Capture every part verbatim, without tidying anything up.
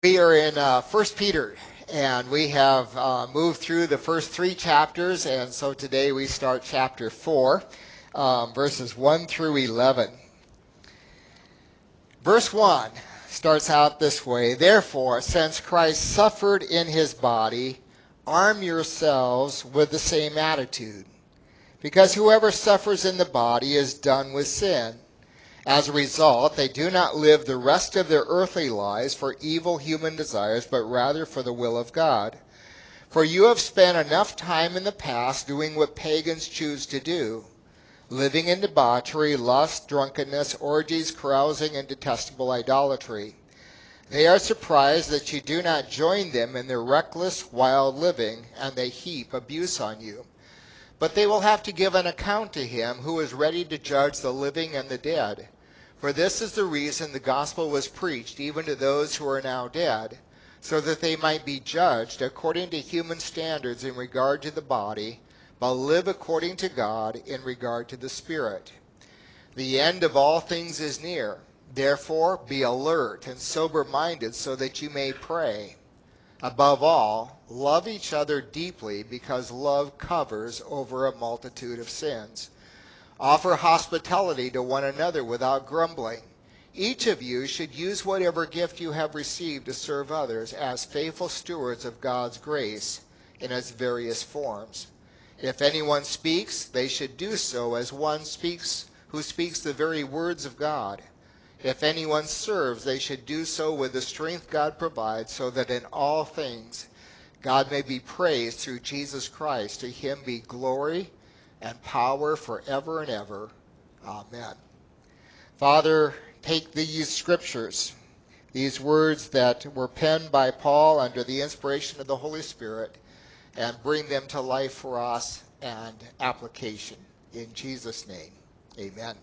We are in uh, First Peter, and we have uh, moved through the first three chapters, and so today we start chapter four, um, verses one through eleven. Verse one starts out this way: Therefore, since Christ suffered in his body, arm yourselves with the same attitude, because whoever suffers in the body is done with sin. As a result, they do not live the rest of their earthly lives for evil human desires, but rather for the will of God. For you have spent enough time in the past doing what pagans choose to do, living in debauchery, lust, drunkenness, orgies, carousing, and detestable idolatry. They are surprised that you do not join them in their reckless, wild living, and they heap abuse on you. But they will have to give an account to him who is ready to judge the living and the dead. For this is the reason the gospel was preached even to those who are now dead, so that they might be judged according to human standards in regard to the body, but live according to God in regard to the spirit. The end of all things is near. Therefore, be alert and sober-minded so that you may pray. Above all, love each other deeply, because love covers over a multitude of sins. Offer hospitality to one another without grumbling. Each of you should use whatever gift you have received to serve others as faithful stewards of God's grace in its various forms. If anyone speaks, they should do so as one speaks who speaks the very words of God. If anyone serves, they should do so with the strength God provides, so that in all things God may be praised through Jesus Christ. To him be glory and power forever and ever. Amen. Father, take these scriptures, these words that were penned by Paul under the inspiration of the Holy Spirit, and bring them to life for us and application. In Jesus' name, amen.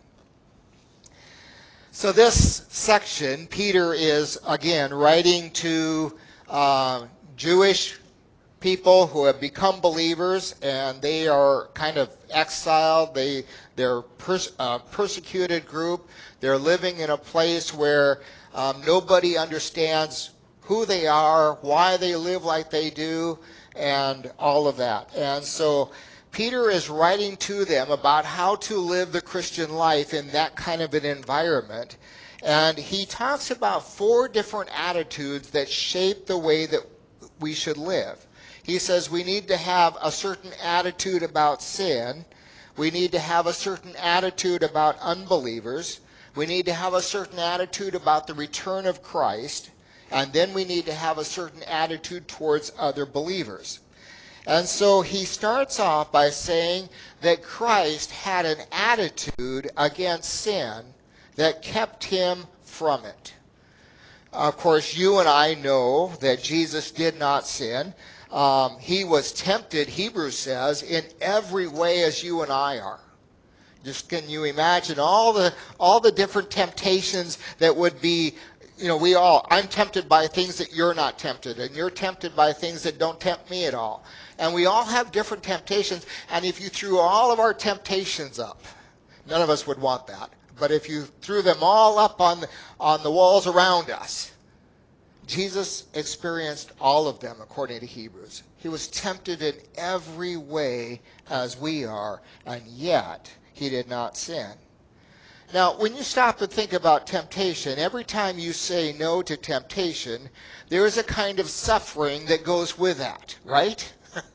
So this section, Peter is, again, writing to uh, Jewish people who have become believers, and they are kind of exiled. They, they're pers- uh, persecuted group. They're living in a place where um, nobody understands who they are, why they live like they do, and all of that. And so Peter is writing to them about how to live the Christian life in that kind of an environment. And he talks about four different attitudes that shape the way that we should live. He says we need to have a certain attitude about sin. We need to have a certain attitude about unbelievers. We need to have a certain attitude about the return of Christ. And then we need to have a certain attitude towards other believers. And so he starts off by saying that Christ had an attitude against sin that kept him from it. Of course, you and I know that Jesus did not sin. Um, he was tempted, Hebrews says, in every way as you and I are. Just can you imagine all the all the different temptations that would be, you know, we all, I'm tempted by things that you're not tempted, and you're tempted by things that don't tempt me at all. And we all have different temptations, and if you threw all of our temptations up, none of us would want that. But if you threw them all up on the, on the walls around us, Jesus experienced all of them according to Hebrews. He was tempted in every way as we are, and yet he did not sin. Now, when you stop and think about temptation, every time you say no to temptation, there is a kind of suffering that goes with that, right?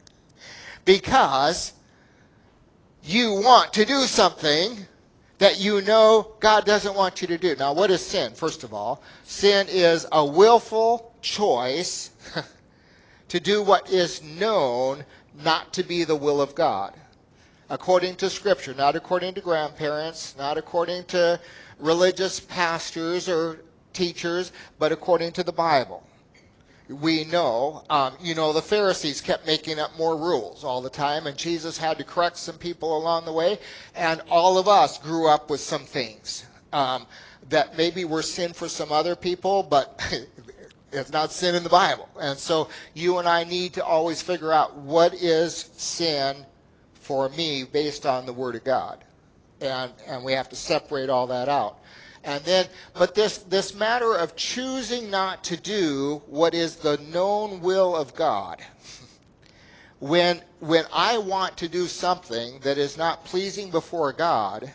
Because you want to do something that you know God doesn't want you to do. Now, what is sin? First of all, sin is a willful choice to do what is known not to be the will of God. According to Scripture, not according to grandparents, not according to religious pastors or teachers, but according to the Bible. We know, um, you know, the Pharisees kept making up more rules all the time, and Jesus had to correct some people along the way, and all of us grew up with some things um, that maybe were sin for some other people, but it's not sin in the Bible. And so you and I need to always figure out what is sin for me based on the Word of God. And, and we have to separate all that out. And then, but this, this matter of choosing not to do what is the known will of God. When, when I want to do something that is not pleasing before God,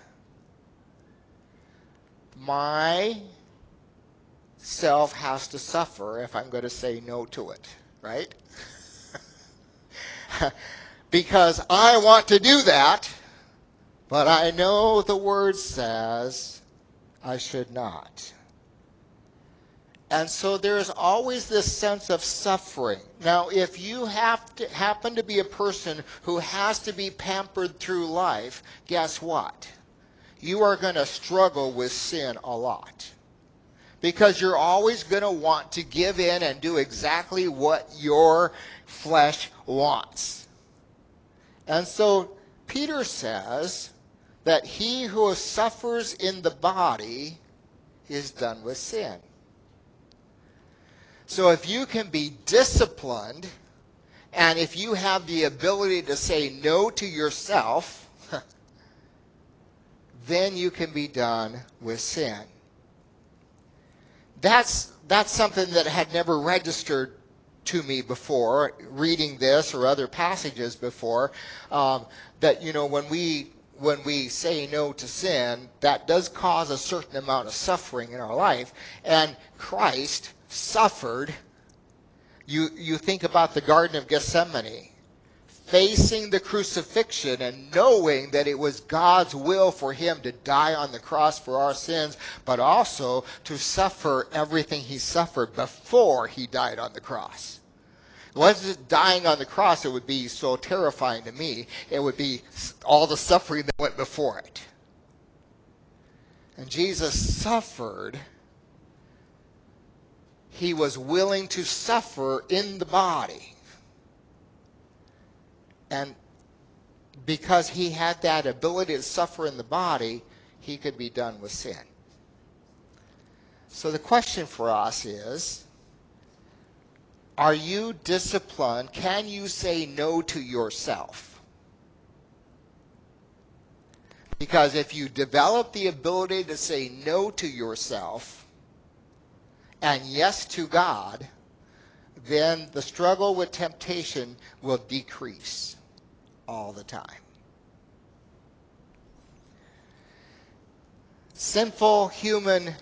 my self has to suffer if I'm going to say no to it, right? Because I want to do that, but I know the word says I should not. And so there's always this sense of suffering. Now, if you have to happen to be a person who has to be pampered through life, guess what? You are going to struggle with sin a lot. Because you're always going to want to give in and do exactly what your flesh wants. And so Peter says that he who suffers in the body is done with sin. So if you can be disciplined, and if you have the ability to say no to yourself, then you can be done with sin. That's, that's something that had never registered to me before, reading this or other passages before, um, that, you know, when we when we say no to sin, that does cause a certain amount of suffering in our life. And Christ suffered. You, you think about the Garden of Gethsemane, facing the crucifixion and knowing that it was God's will for him to die on the cross for our sins, but also to suffer everything he suffered before he died on the cross. It wasn't dying on the cross that would be so terrifying to me. It would be all the suffering that went before it. And Jesus suffered. He was willing to suffer in the body. And because he had that ability to suffer in the body, he could be done with sin. So the question for us is, are you disciplined? Can you say no to yourself? Because if you develop the ability to say no to yourself and yes to God, then the struggle with temptation will decrease all the time. Sinful human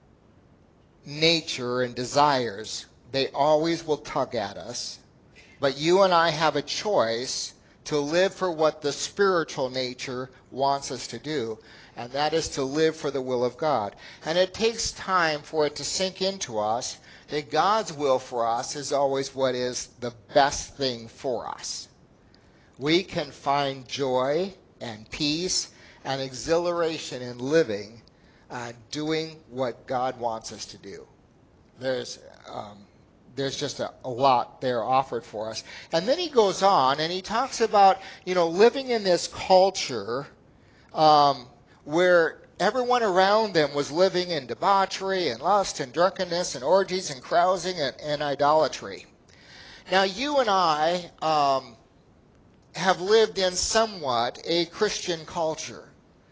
nature and desires, they always will tug at us. But you and I have a choice to live for what the spiritual nature wants us to do. And that is to live for the will of God. And it takes time for it to sink into us that God's will for us is always what is the best thing for us. We can find joy and peace and exhilaration in living, uh, doing what God wants us to do. There's um, there's just a, a lot there offered for us. And then he goes on and he talks about, you know, living in this culture um, where everyone around them was living in debauchery and lust and drunkenness and orgies and carousing and, and idolatry. Now, you and I um, have lived in somewhat a Christian culture.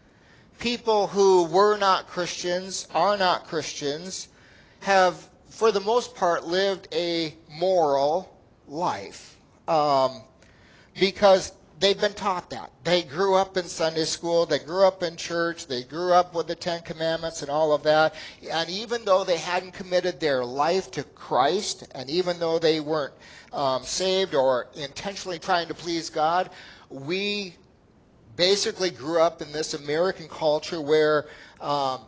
People who were not Christians, are not Christians, have, for the most part, lived a moral life. Um, because they've been taught that. They grew up in Sunday school, they grew up in church, they grew up with the Ten Commandments and all of that. And even though they hadn't committed their life to Christ, and even though they weren't um, saved or intentionally trying to please God, we basically grew up in this American culture where um,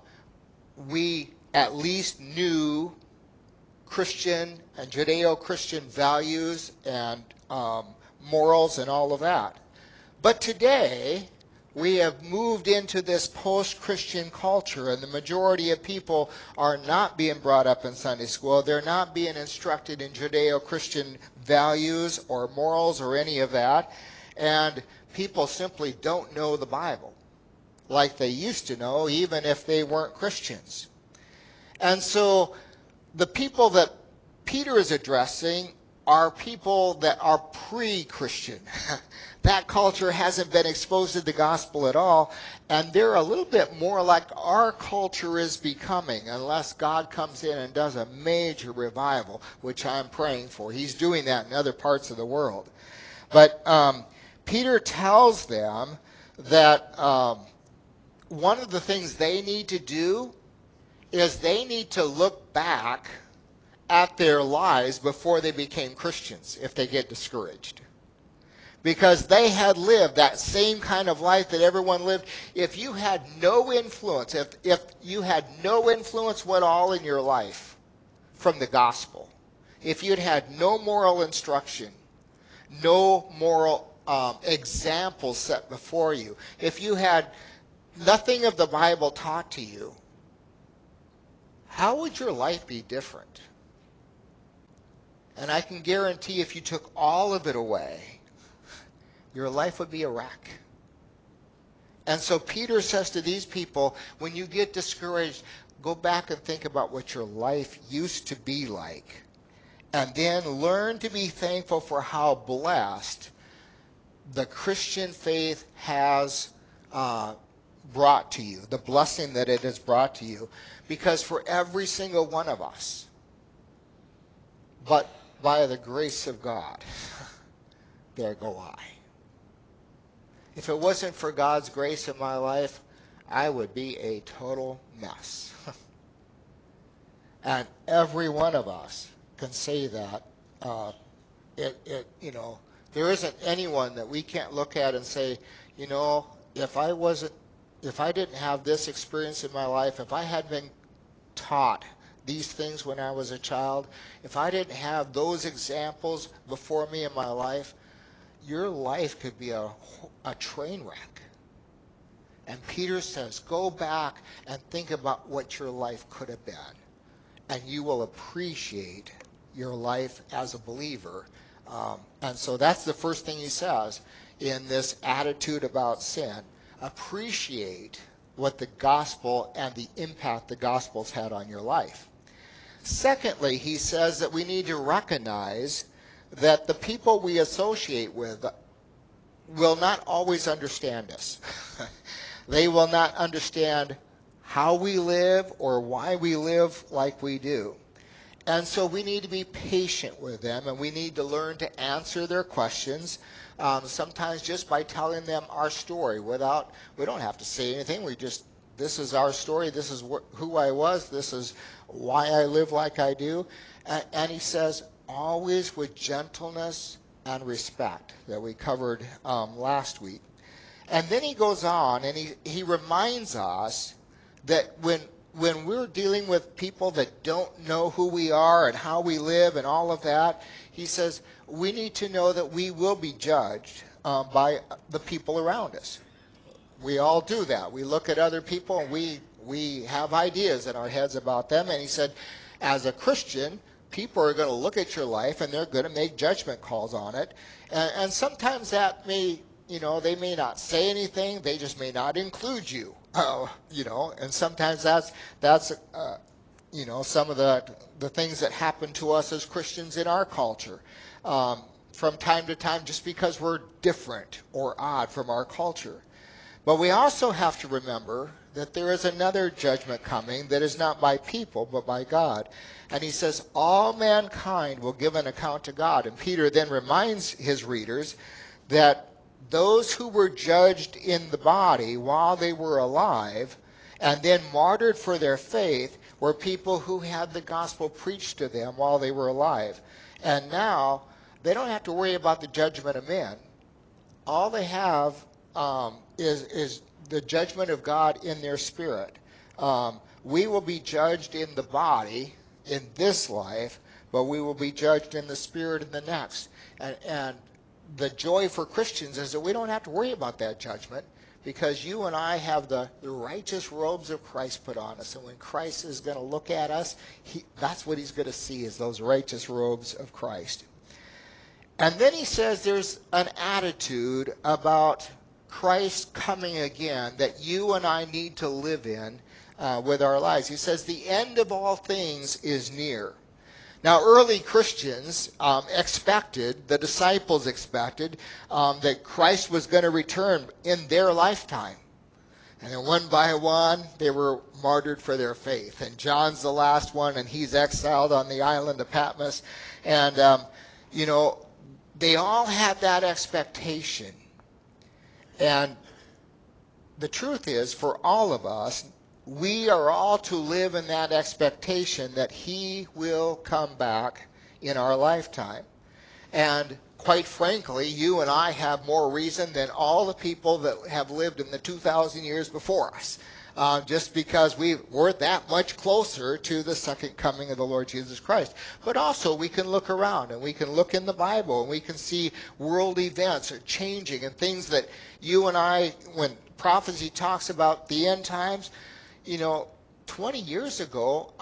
we at least knew Christian and Judeo-Christian values and um, morals and all of that. But today, we have moved into this post-Christian culture, and the majority of people are not being brought up in Sunday school. They're not being instructed in Judeo-Christian values or morals or any of that. And people simply don't know the Bible like they used to know, even if they weren't Christians. And so the people that Peter is addressing are people that are pre-Christian. That culture hasn't been exposed to the gospel at all, and they're a little bit more like our culture is becoming, unless God comes in and does a major revival, which I'm praying for. He's doing that in other parts of the world. But um, Peter tells them that um, one of the things they need to do is they need to look back at their lives before they became Christians if they get discouraged. Because they had lived that same kind of life that everyone lived. If you had no influence, if, if you had no influence at all in your life from the gospel, if you'd had no moral instruction, no moral um, example set before you, if you had nothing of the Bible taught to you, how would your life be different? And I can guarantee if you took all of it away, your life would be a wreck. And so Peter says to these people, when you get discouraged, go back and think about what your life used to be like. And then learn to be thankful for how blessed the Christian faith has uh, brought to you, the blessing that it has brought to you. Because for every single one of us, but by the grace of God, there go I. If it wasn't for God's grace in my life, I would be a total mess. And every one of us can say that. Uh, it, it, you know, there isn't anyone that we can't look at and say, you know, if I wasn't, if I didn't have this experience in my life, if I had been taught these things when I was a child, if I didn't have those examples before me in my life, your life could be a, a train wreck. And Peter says, go back and think about what your life could have been. And you will appreciate your life as a believer. Um, and so that's the first thing he says in this attitude about sin. Appreciate what the gospel and the impact the gospel's had on your life. Secondly, he says that we need to recognize that the people we associate with will not always understand us. They will not understand how we live or why we live like we do. And so we need to be patient with them, and we need to learn to answer their questions, um, sometimes just by telling them our story without, we don't have to say anything. We just, this is our story, this is wh- who I was, this is why I live like I do. And, and he says, always with gentleness and respect, that we covered um, last week. And then he goes on and he, he reminds us that when when we're dealing with people that don't know who we are and how we live and all of that, he says we need to know that we will be judged um, by the people around us. We all do that. We look at other people and we we have ideas in our heads about them. And he said, as a Christian, people are going to look at your life and they're going to make judgment calls on it. And, and sometimes that may, you know, they may not say anything. They just may not include you. Uh, you know, and sometimes that's that's uh, you know some of the the things that happen to us as Christians in our culture. Um, from time to time, just because we're different or odd from our culture. But we also have to remember that there is another judgment coming that is not by people, but by God. And he says, all mankind will give an account to God. And Peter then reminds his readers that those who were judged in the body while they were alive and then martyred for their faith were people who had the gospel preached to them while they were alive. And now they don't have to worry about the judgment of men. All they have um, is is the judgment of God in their spirit. Um, we will be judged in the body in this life, but we will be judged in the spirit in the next. And, and the joy for Christians is that we don't have to worry about that judgment because you and I have the, the righteous robes of Christ put on us. And when Christ is going to look at us, he, that's what he's going to see is those righteous robes of Christ. And then he says there's an attitude about Christ coming again that you and I need to live in uh, with our lives. He says the end of all things is near. Now, early Christians um, expected, the disciples expected, um, that Christ was going to return in their lifetime. And then one by one, they were martyred for their faith. And John's the last one, and he's exiled on the island of Patmos. And, um, you know, they all had that expectation. And the truth is, for all of us, we are all to live in that expectation that he will come back in our lifetime. And quite frankly, you and I have more reason than all the people that have lived in the two thousand years before us, uh, just because we, we're that much closer to the second coming of the Lord Jesus Christ. But also we can look around and we can look in the Bible and we can see world events are changing and things that you and I, when prophecy talks about the end times, you know, twenty years ago,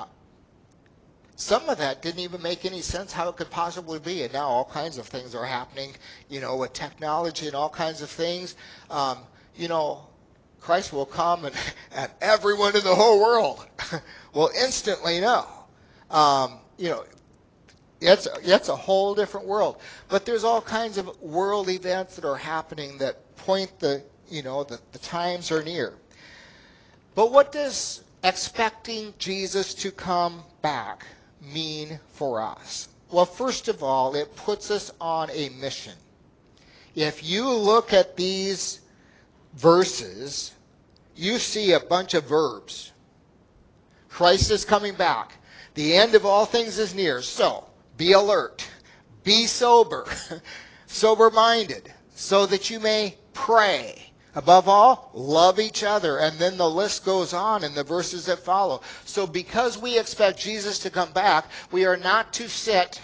some of that didn't even make any sense how it could possibly be. And now all kinds of things are happening, you know, with technology and all kinds of things. Um, you know, Christ will come and, and everyone in the whole world will instantly know. Um, you know, it's, it's a whole different world. But there's all kinds of world events that are happening that point the, you know, that the times are near. But what does expecting Jesus to come back mean for us? Well, first of all, it puts us on a mission. If you look at these verses, you see a bunch of verbs. Christ is coming back. The end of all things is near. So, be alert. Be sober. Sober-minded. So that you may pray. Above all, love each other. And then the list goes on in the verses that follow. So because we expect Jesus to come back, we are not to sit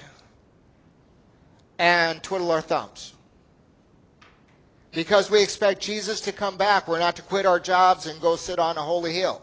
and twiddle our thumbs. Because we expect Jesus to come back, we're not to quit our jobs and go sit on a holy hill.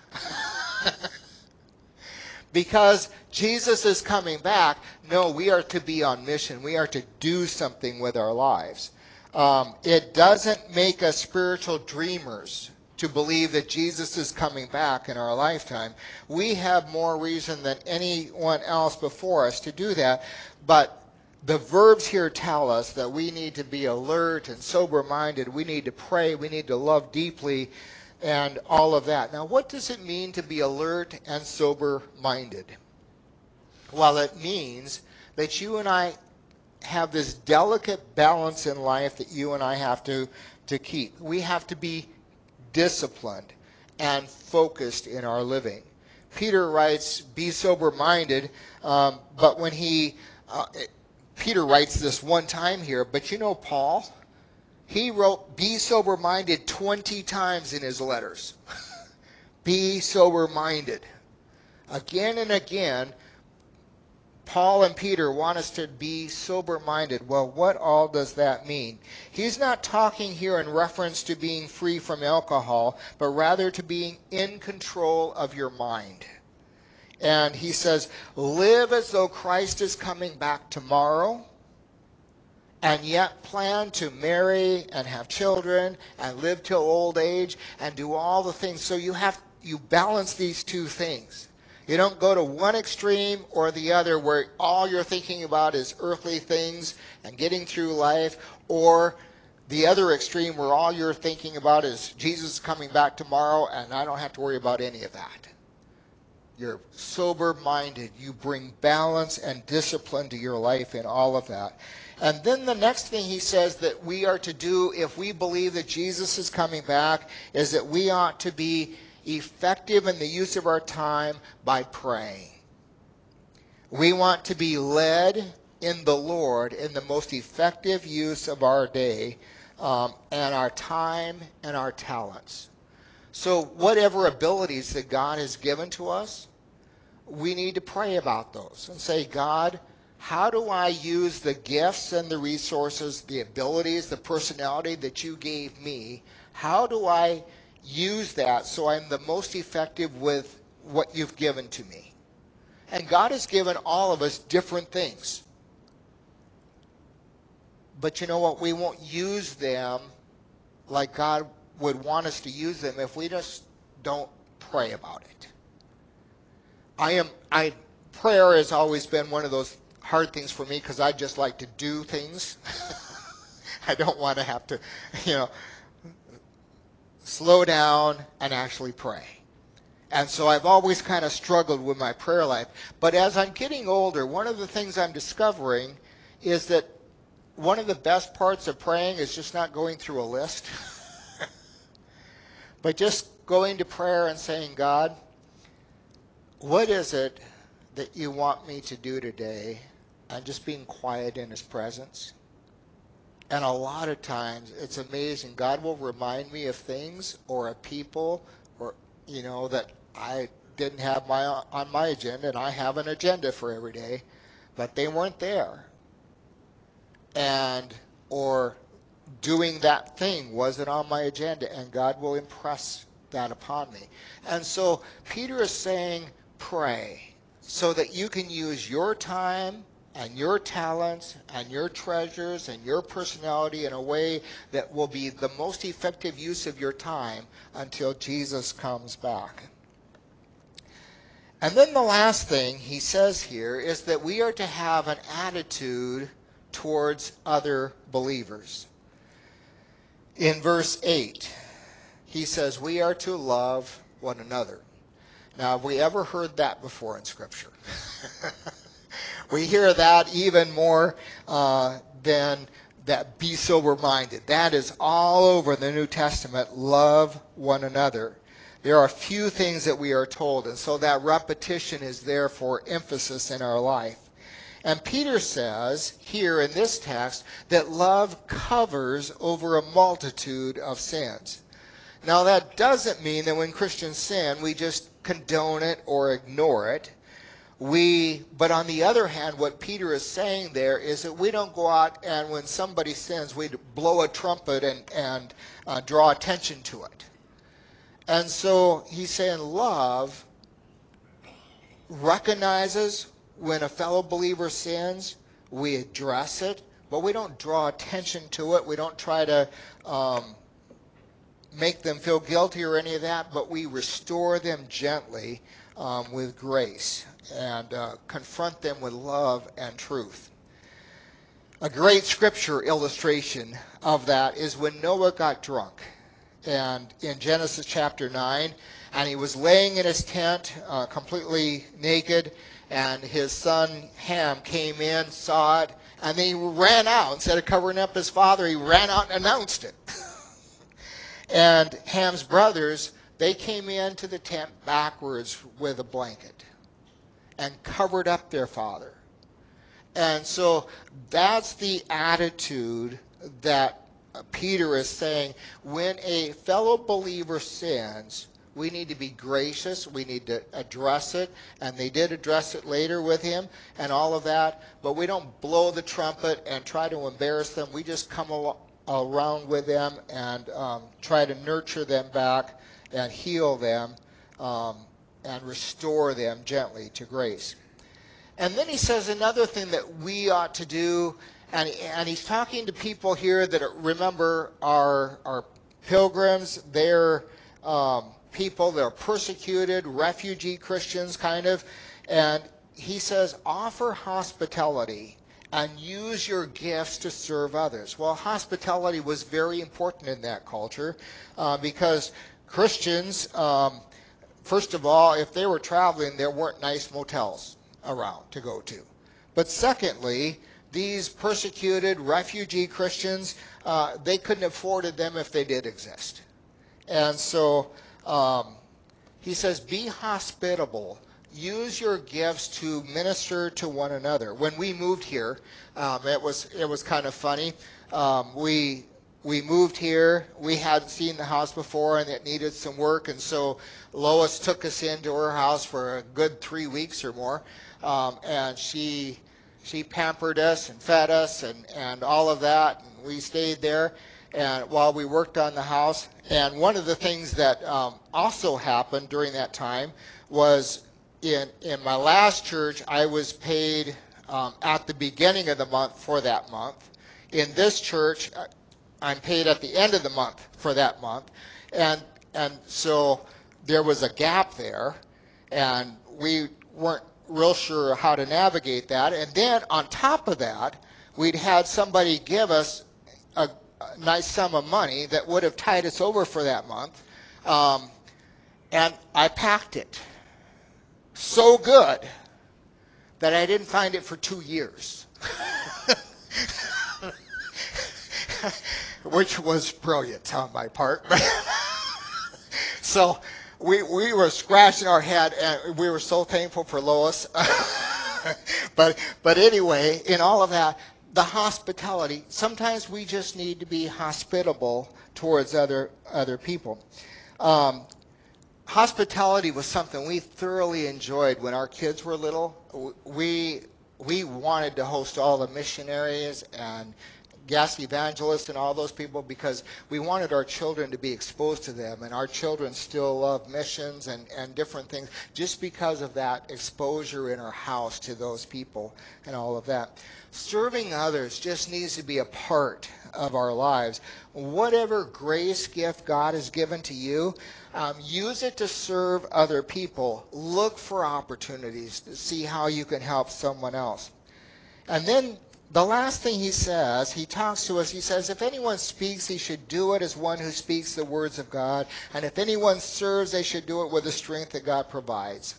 Because Jesus is coming back, no, we are to be on mission. We are to do something with our lives. Um, it doesn't make us spiritual dreamers to believe that Jesus is coming back in our lifetime. We have more reason than anyone else before us to do that. But the verbs here tell us that we need to be alert and sober-minded. We need to pray. We need to love deeply and all of that. Now, what does it mean to be alert and sober-minded? Well, it means that you and I have this delicate balance in life that you and I have to, to keep. We have to be disciplined and focused in our living. Peter writes, be sober-minded, um, but when he, uh, Peter writes this one time here, but you know Paul, he wrote, be sober-minded twenty times in his letters. Be sober-minded. Again and again, Paul and Peter want us to be sober-minded. Well, what all does that mean? He's not talking here in reference to being free from alcohol, but rather to being in control of your mind. And he says, live as though Christ is coming back tomorrow, and yet plan to marry and have children and live till old age and do all the things. So you have you balance these two things. You don't go to one extreme or the other where all you're thinking about is earthly things and getting through life, or the other extreme where all you're thinking about is Jesus coming back tomorrow and I don't have to worry about any of that. You're sober-minded. You bring balance and discipline to your life in all of that. And then the next thing he says that we are to do if we believe that Jesus is coming back is that we ought to be effective in the use of our time by praying. We want to be led in the Lord in the most effective use of our day um, and our time and our talents. So whatever abilities that God has given to us, we need to pray about those and say, God, how do I use the gifts and the resources, the abilities, the personality that you gave me? How do I use that so I'm the most effective with what you've given to me? And God has given all of us different things. But you know what? We won't use them like God would want us to use them if we just don't pray about it. I am I prayer has always been one of those hard things for me because I just like to do things. I don't want to have to, you know, slow down and actually pray. And so I've always kind of struggled with my prayer life. But as I'm getting older, one of the things I'm discovering is that one of the best parts of praying is just not going through a list, but just going to prayer and saying, God, what is it that you want me to do today? And just being quiet in his presence. And a lot of times it's amazing. God will remind me of things or of people or, you know, that I didn't have my on my agenda, and I have an agenda for every day, but they weren't there. And or doing that thing wasn't on my agenda, and God will impress that upon me. And so Peter is saying, pray so that you can use your time and your talents and your treasures and your personality in a way that will be the most effective use of your time until Jesus comes back. And then the last thing he says here is that we are to have an attitude towards other believers. In verse eight, he says we are to love one another. Now, have we ever heard that before in Scripture? We hear that even more uh, than that be sober-minded. That is all over the New Testament. Love one another. There are few things that we are told, and so that repetition is there for emphasis in our life. And Peter says here in this text that love covers over a multitude of sins. Now, that doesn't mean that when Christians sin, we just condone it or ignore it. We, but on the other hand, what Peter is saying there is that we don't go out and when somebody sins, we blow a trumpet and, and uh, draw attention to it. And so he's saying love recognizes when a fellow believer sins, we address it, but we don't draw attention to it. We don't try to um, make them feel guilty or any of that, but we restore them gently um, with grace and uh, confront them with love and truth. A great scripture illustration of that is when Noah got drunk. And in Genesis chapter nine, and he was laying in his tent uh, completely naked, and his son Ham came in, saw it, and then he ran out. Instead of covering up his father, he ran out and announced it. And Ham's brothers, they came into the tent backwards with a blanket and covered up their father. And so that's the attitude that Peter is saying. When a fellow believer sins, we need to be gracious. We need to address it. And they did address it later with him and all of that. But we don't blow the trumpet and try to embarrass them. We just come along around with them and um, try to nurture them back and heal them um, and restore them gently to grace. And then he says another thing that we ought to do, and, and he's talking to people here that, are, remember, are, are pilgrims. They're um, people that are persecuted, refugee Christians kind of. And he says, offer hospitality and use your gifts to serve others. Well, hospitality was very important in that culture uh, because Christians, um, first of all, if they were traveling, there weren't nice motels around to go to. But secondly, these persecuted refugee Christians, uh, they couldn't have afforded them if they did exist. And so um, he says, be hospitable. Use your gifts to minister to one another. When we moved here, um, it was it was kind of funny. Um, we we moved here. We hadn't seen the house before, and it needed some work. And so Lois took us into her house for a good three weeks or more, um, and she she pampered us and fed us and and all of that. And we stayed there, and while we worked on the house. And one of the things that um, also happened during that time was in in my last church, I was paid um, at the beginning of the month for that month. In this church, I'm paid at the end of the month for that month, and and so there was a gap there, and we weren't real sure how to navigate that. And then on top of that, we'd had somebody give us a, a nice sum of money that would have tied us over for that month. Um, and I packed it so good that I didn't find it for two years. Which was brilliant on my part. So we we were scratching our head, and we were so thankful for Lois. but but anyway, in all of that, the hospitality. Sometimes we just need to be hospitable towards other other people. Um, hospitality was something we thoroughly enjoyed when our kids were little. We we wanted to host all the missionaries and guest evangelists and all those people because we wanted our children to be exposed to them, and our children still love missions and, and different things just because of that exposure in our house to those people and all of that. Serving others just needs to be a part of our lives. Whatever grace gift God has given to you, um, use it to serve other people. Look for opportunities to see how you can help someone else. And then the last thing he says, he talks to us, he says, if anyone speaks, he should do it as one who speaks the words of God. And if anyone serves, they should do it with the strength that God provides.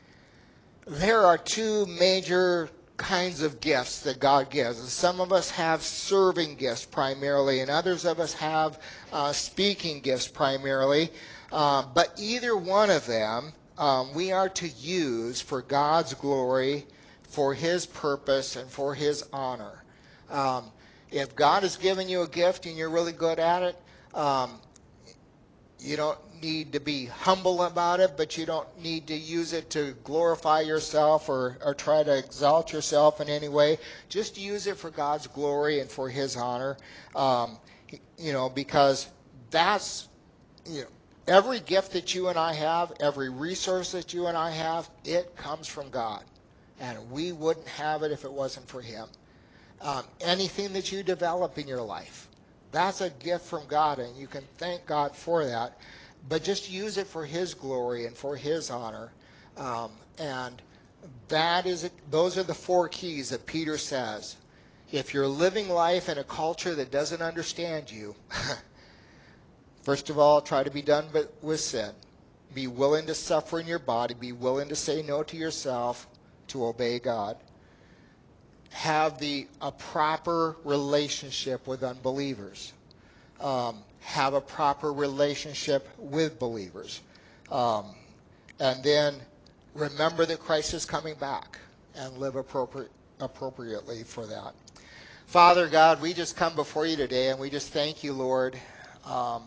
There are two major kinds of gifts that God gives. Some of us have serving gifts primarily, and others of us have uh, speaking gifts primarily. Uh, but either one of them, um, we are to use for God's glory, for his purpose, and for his honor. Um, if God has given you a gift and you're really good at it, um, you don't need to be humble about it, but you don't need to use it to glorify yourself or, or try to exalt yourself in any way. Just use it for God's glory and for his honor, um, you know, because that's, you know, every gift that you and I have, every resource that you and I have, it comes from God. And we wouldn't have it if it wasn't for him. Um, anything that you develop in your life, that's a gift from God, and you can thank God for that. But just use it for his glory and for his honor. Um, and that is, those are the four keys that Peter says. If you're living life in a culture that doesn't understand you, first of all, try to be done with sin. Be willing to suffer in your body. Be willing to say no to yourself to obey God. Have the a proper relationship with unbelievers. Um, have a proper relationship with believers. Um, and then remember that Christ is coming back, and live appropriate, appropriately for that. Father God, we just come before you today, and we just thank you, Lord, um,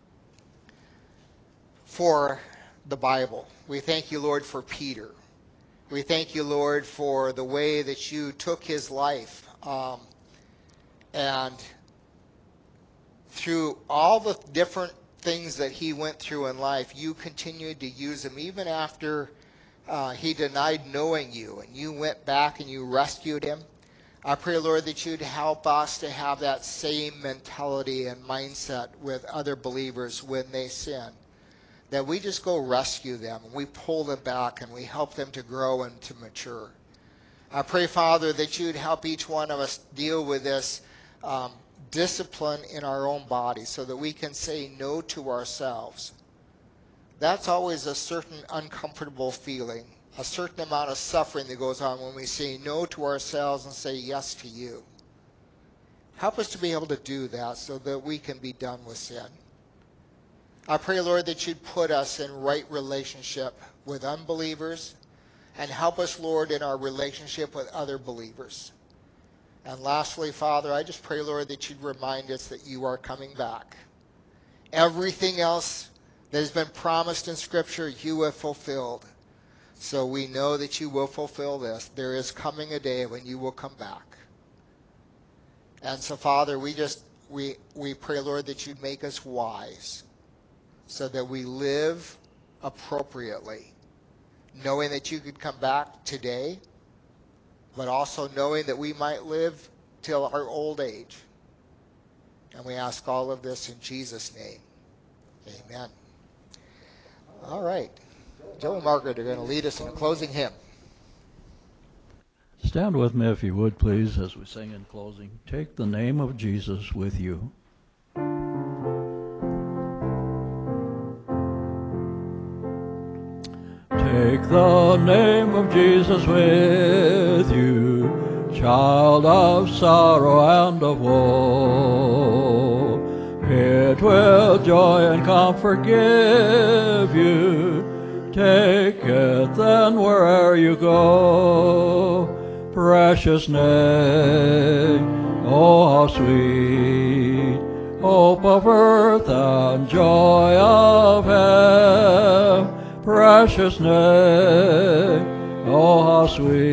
for the Bible. We thank you, Lord, for Peter. We thank you, Lord, for the way that you took his life. Um, and through all the different things that he went through in life, you continued to use him even after uh, he denied knowing you, and you went back and you rescued him. I pray, Lord, that you'd help us to have that same mentality and mindset with other believers when they sin. That we just go rescue them, and we pull them back, and we help them to grow and to mature. I pray, Father, that you'd help each one of us deal with this um, discipline in our own body so that we can say no to ourselves. That's always a certain uncomfortable feeling, a certain amount of suffering that goes on when we say no to ourselves and say yes to you. Help us to be able to do that so that we can be done with sin. I pray, Lord, that you'd put us in right relationship with unbelievers, and help us, Lord, in our relationship with other believers. And lastly, Father, I just pray, Lord, that you'd remind us that you are coming back. Everything else that has been promised in Scripture, you have fulfilled. So we know that you will fulfill this. There is coming a day when you will come back. And so, Father, we just, we, we pray, Lord, that you'd make us wise so that we live appropriately, knowing that you could come back today, but also knowing that we might live till our old age. And we ask all of this in Jesus' name. Amen. All right. Joe and Margaret are going to lead us in a closing hymn. Stand with me if you would, please, as we sing in closing. Take the name of Jesus with you. Take the name of Jesus with you, child of sorrow and of woe. It will joy and comfort give you. Take it then where'er you go. Precious name, oh how sweet, hope of earth and joy of heaven. Precious name, oh how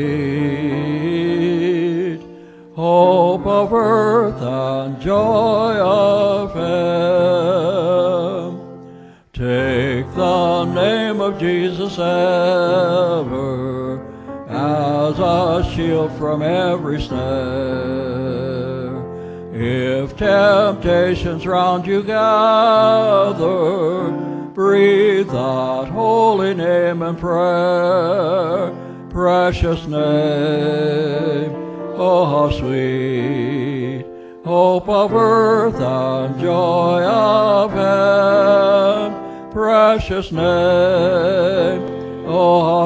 sweet, hope of earth and joy of heaven. Take the name of Jesus ever as a shield from every snare. If temptations round you gather, breathe that holy name in prayer. Precious name, oh how sweet, hope of earth and joy of heaven. Precious name, oh how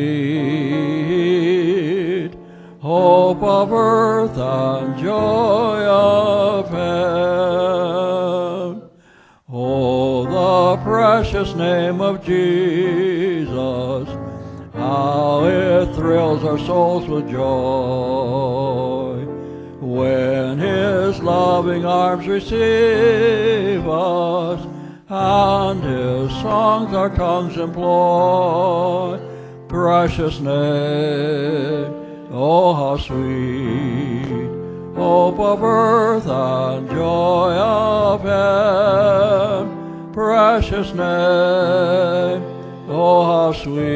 sweet, hope of earth and joy of heaven. Oh, the precious name of Jesus, how it thrills our souls with joy. When his loving arms receive us, and his songs our tongues employ. Precious name, oh how sweet, hope of earth and joy of heaven. Precious name, oh how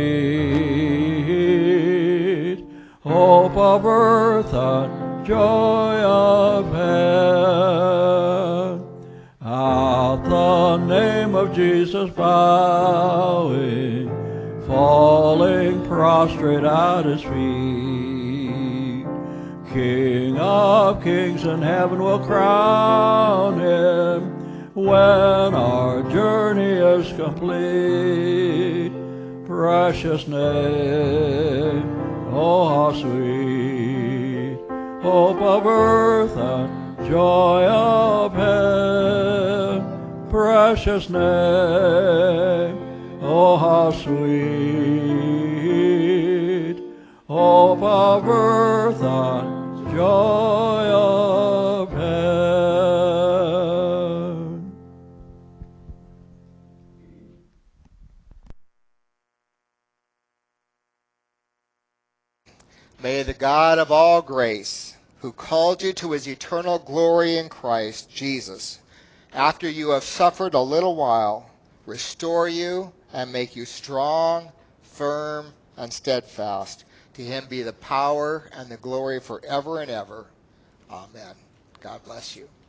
sweet, hope of earth and joy of heaven. At the name of Jesus bowing, falling prostrate at his feet, King of kings in heaven will crown him when our journey is complete. Precious name, oh how sweet, hope of earth and joy of heaven. Precious name, oh how sweet, hope of earth and joy of heaven. May the God of all grace, who called you to his eternal glory in Christ Jesus, after you have suffered a little while, restore you and make you strong, firm, and steadfast. To him be the power and the glory forever and ever. Amen. God bless you.